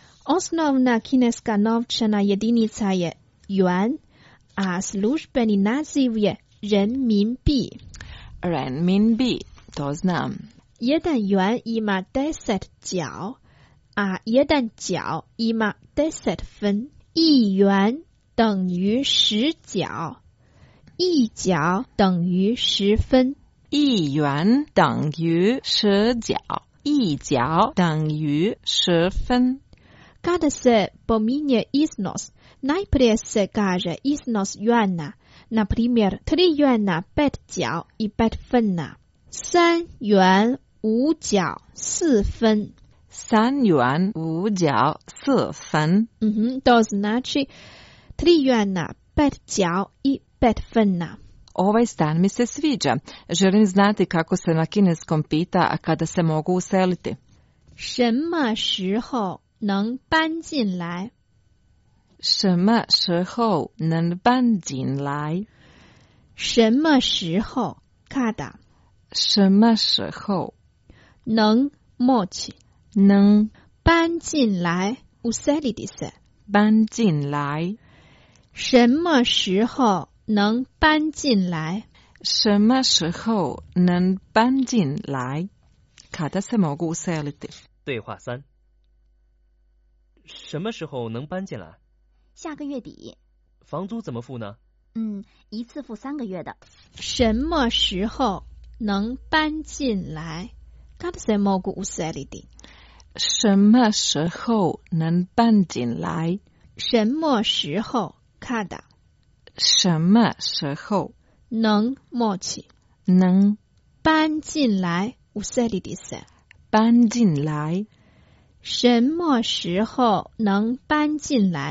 Osnovna kineska novčana jedinica je yuan, a službeni naziv je renminbi. Renminbi, to znam. Jedan yuan ima 10 角, a jedan 角 ima 10分。1元等于10角，1角等于10分。 1元等于10角，1角等于10分。 Kada se pominje iznos, najprije se kaže iznos juana, na primjer 3 juana 5 角i 5分。3元5角4分。 3元5角4分。 To znači 3 juana 5 角i 5分。 Ovaj stan mi se sviđa. Želim znati kako se na kineskom pita, a kada se mogu useliti. 什么时候能搬进来？ 什么时候能搬进来？ 什么时候 kada 什么时候能 moći 能搬进来 useliti se 搬进来？ 什么时候能搬进来？ 什么时候能搬进来？ Kada se mogu useliti? 对话3：什么时候能搬进来？ 下个月底。 房租怎么付呢？ 一次付3个月的。 什么时候能搬进来？ Kada se mogu useliti? 什么时候能搬进来？ 什么时候 kada 什么时候能 moći 能搬进来 useliti se 搬进来？ 什么时候能搬进来？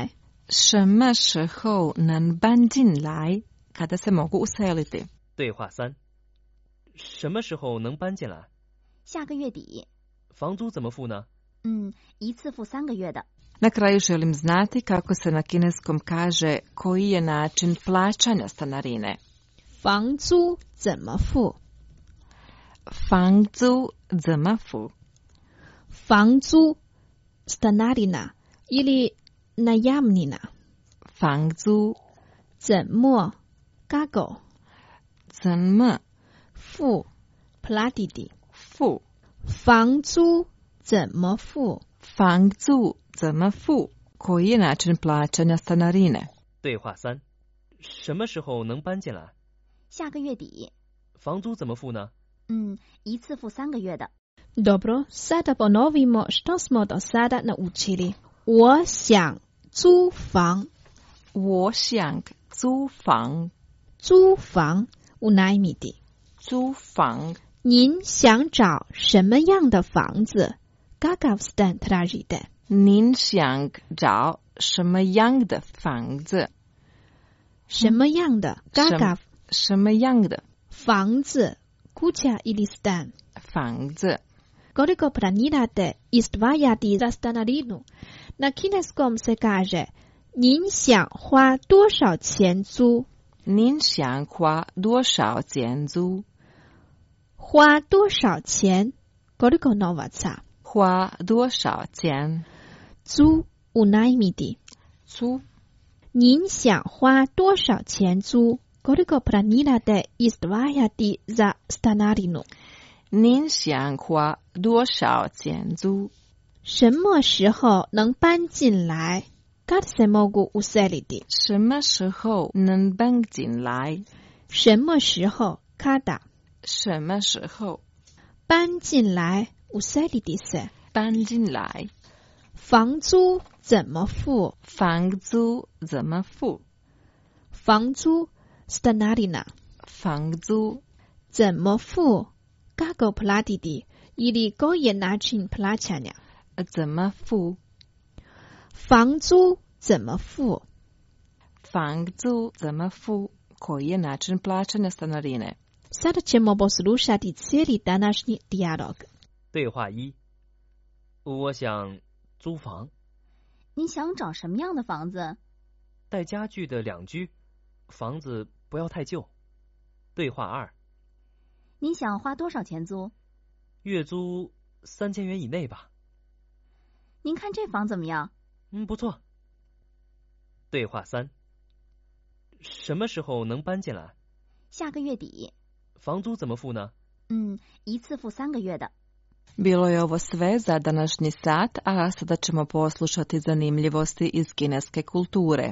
什么时候能搬进来？ kada se mogu useliti. 对话3。什么时候能搬进来？ 下个月底。 房租怎么付呢？ 一次付3个月的。 Na kraju želim znati kako se na kineskom kaže koji je način plaćanja stanarine. 房租怎么付？ 房租怎么付？ 房租 stanarina ili najamnina. 房租怎么 kako 怎么付 platiti 付？ 房租怎么付？ 房租怎么付？ koji je način plaćanja stanarine? 对话3。什么时候能搬进来？ 下个月底。 房租怎么付呢？ 一次付3个月的。 Dobro, sada ponovimo što smo do sada naučili. 我想租房。 我想租房。 租房 unajmiti。 租房。 您想找什么样的房子？ Kakav stan tražite？ 您想找什么样的房子？ 什么样的 Kakav？ 什么样的房子 kuća ili stan？ 房子。 Koliko planirate izdvajati za stanarinu? Na kineskom se kaže 您想花多少钱租？ 您想花多少钱租？ 花多少钱 Koliko novaca？ 花多少钱？ 租 unajmiti。 租。 您想花多少钱租？ Koliko planirate izdvajati za stanarinu？ 您想花多少钱租？ 什么时候能搬进来？ Kad se mogu useliti？ 什么时候能搬进来？ 什么时候 kada？ 什么时候搬进来 useliti se？ 搬进来。 房租怎么付？ 房租怎么付？ 房租 stanarina。 房租怎么付 kako platiti ili koji je način plaćanja？ 怎么付？ 房租怎么付？ 房租怎么付？ koji je način plaćanja stanarine? Sada ćemo poslušati cijeli današnji dijalog. 对话1。我想租房。 你想找什么样的房子？ 带家具的2居，房子不要太旧。对话2。 你想花多少钱租？ 月租3000元以内吧。 您看这房怎么样？ 不错。对话3。什么时候能搬进来？ 下个月底。 房租怎么付呢？ 一次付3个月的。 Bilo je ovo sve za današnji sat, a sada ćemo poslušati zanimljivosti iz kineske kulture.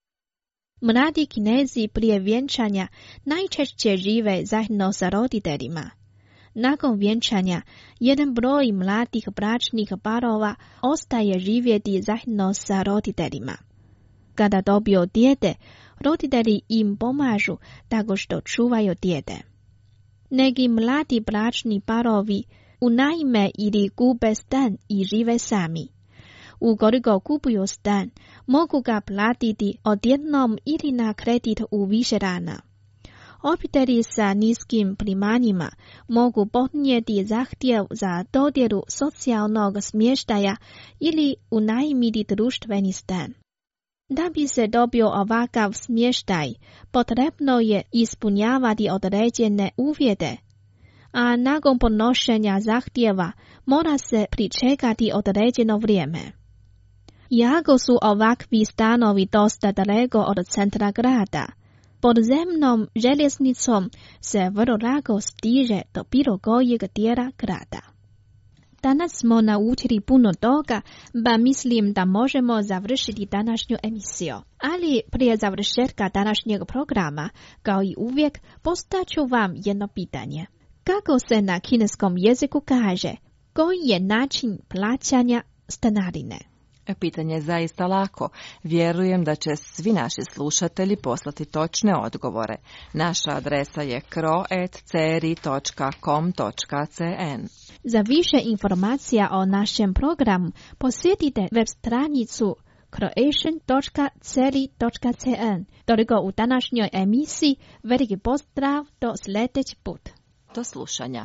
Mladi Kinezi prije vjenčanja najčešće žive zajedno sa roditeljima. Nakon vjenčanja, jedan broj mladih bračnih parova ostaje živjeti zajedno sa roditeljima. Kada dobiju dijete, roditelji im pomažu tako što čuvaju dijete. Neki mladi bračni parovi unajme ili kupe stan i žive sami. Ukoliko kupuju stan, mogu ga platiti odjednom ili na kredit u više rana. Obitelji sa niskim primanjima mogu podnijeti zahtjev za dodjelu socijalnog smještaja ili unajmiti društveni stan. Da bi se dobio ovakav smještaj, potrebno je ispunjavati određene uvjete, a nakon podnošenja zahtjeva mora se pričekati određeno vrijeme. Iako su ovakvi stanovi dosta daleko od centra grada, podzemnom željeznicom se vrlo lako stiže do bilo kojeg dijela grada. Danas smo naučili puno toga, pa mislim da možemo završiti današnju emisiju. Ali prije završetka današnjeg programa, kao i uvijek, postaću vam jedno pitanje. Kako se na kineskom jeziku kaže, koji je način plaćanja stanarine? Pitanje je zaista lako. Vjerujem da će svi naši slušatelji poslati točne odgovore. Naša adresa je kro@ceri.com.cn. Za više informacija o našem programu posjetite web stranicu croatian.celi.cn. Toliko u današnjoj emisiji. Veliki pozdrav do sljedeći put. Do slušanja.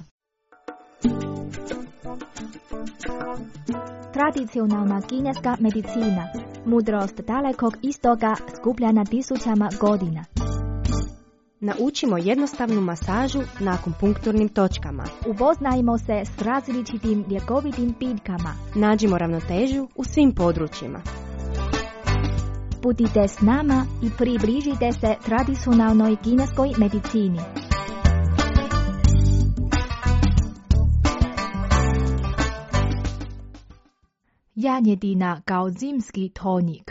Tradicionalna kineska medicina. Mudrost dalekog istoga skupljena tisućama godina. Naučimo jednostavnu masažu na akupunkturnim točkama. Upoznajmo se s različitim ljekovitim biljkama. Nađimo ravnotežu u svim područjima. Budite s nama i približite se tradicionalnoj kineskoj medicini. Janjetina kao zimski tonik.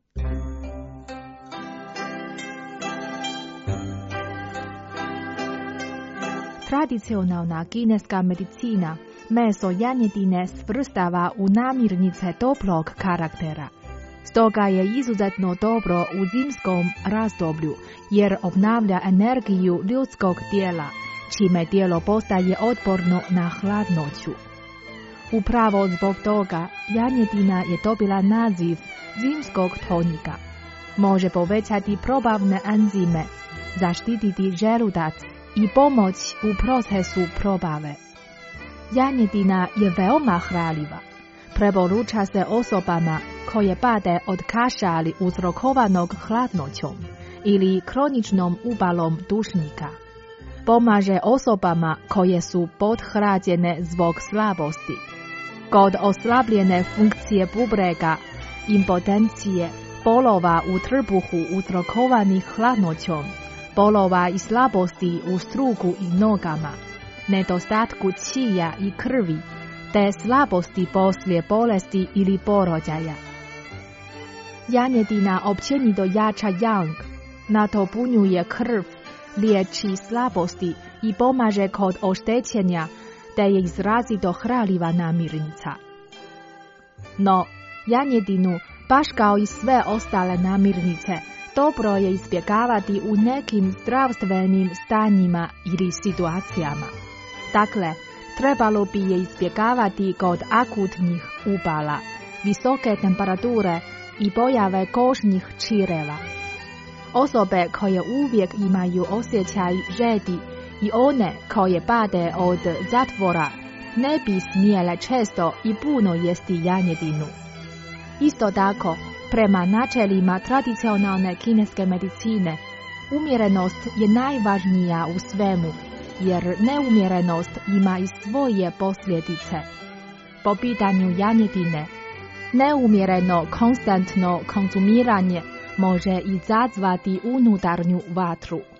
Tradicionalna kineska medicina meso janjetine svrstava u namirnice toplog karaktera. Stoga je izuzetno dobro u zimskom razdoblju jer obnavlja energiju ljudskog tijela, čime tijelo postaje otporno na hladnoću. Upravo zbog toga janjetina je dobila naziv zimskog tonika. Može povećati probavne enzime, zaštititi želudac i pomoć u procesu probave. Janjetina je veoma hranljiva. Preporuča se osobama koje pate od kašali uzrokovanog hladnoćom ili kroničnom upalom dušnika. Pomaže osobama koje su podhlađene zbog slabosti. Kod oslabljene funkcije bubrega, impotencije, bolova u trbuhu uzrokovanih hladnoćom, bolova i slabosti u struku i nogama, nedostatku čija i krvi, te slabosti poslije bolesti ili porođaja. Janjetina općenito jača yang, nadopunjuje krv, liječi slabosti i pomaže kod oštećenja, te je izrazito hranljiva namirnica. No, janjetinu, baš kao i sve ostale namirnice, dobro je izbjegavati u nekim zdravstvenim stanjima ili situacijama. Dakle, trebalo bi je izbjegavati kod akutnih upala, visoke temperature i pojave kožnih čireva. Osobe koje uvijek imaju osjećaj žedi i one koje pate od zatvora ne bi smjele često i puno jesti janjetinu. Isto tako, prema načelima tradicionalne kineske medicine, umjerenost je najvažnija u svemu, jer neumjerenost ima i svoje posljedice. Po pitanju janjetine, neumjereno konstantno konzumiranje može izazvati unutarnju vatru.